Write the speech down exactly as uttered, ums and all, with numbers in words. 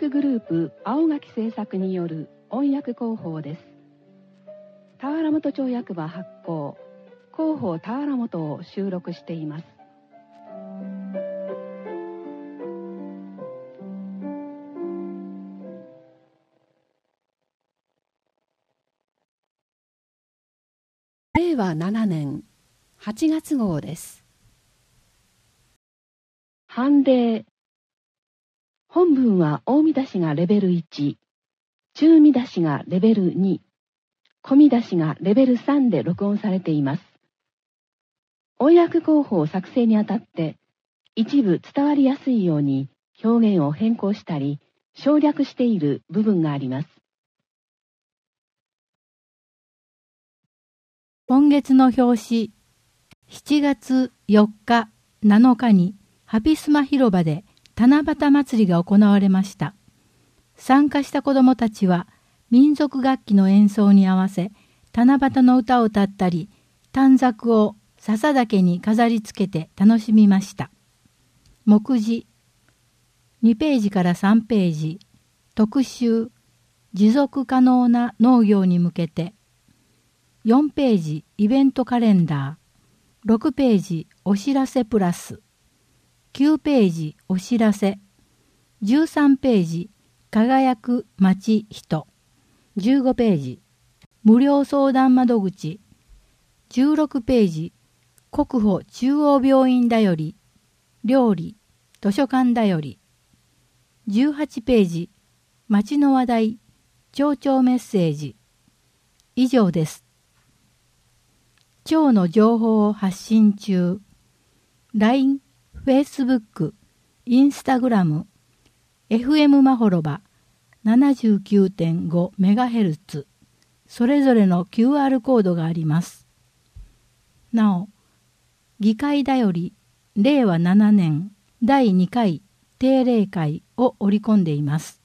訳グループ青垣製作による音訳広報です。田原本町役場発行広報田原本を収録しています。れいわななねんはちがつ号です。判例。本文は大見出しがレベルいち、中見出しがレベルに、小見出しがレベルさんで録音されています。音訳広報作成にあたって、一部伝わりやすいように表現を変更したり、省略している部分があります。 今月の表紙、しちがつよっか、なのかにハピスマ広場で七夕祭りが行われました。参加した子どもたちは民族楽器の演奏に合わせ七夕の歌を歌ったり、短冊を笹岳に飾り付けて楽しみました。目次にページからさんページ、特集持続可能な農業に向けて、よんページイベントカレンダー、ろくページお知らせプラス、きゅうページお知らせ、じゅうさんページ輝く町人、じゅうごページ無料相談窓口、じゅうろくページ国保中央病院だより、料理、図書館だより、じゅうはちページ町の話題、町長メッセージ。以上です。町の情報を発信中。ライン、Facebook、Instagram、エフエム まほろば ななじゅうきゅうてんごメガヘルツ、それぞれの キューアール コードがあります。なお、議会だよりれいわななねんだいにかい定例会を織り込んでいます。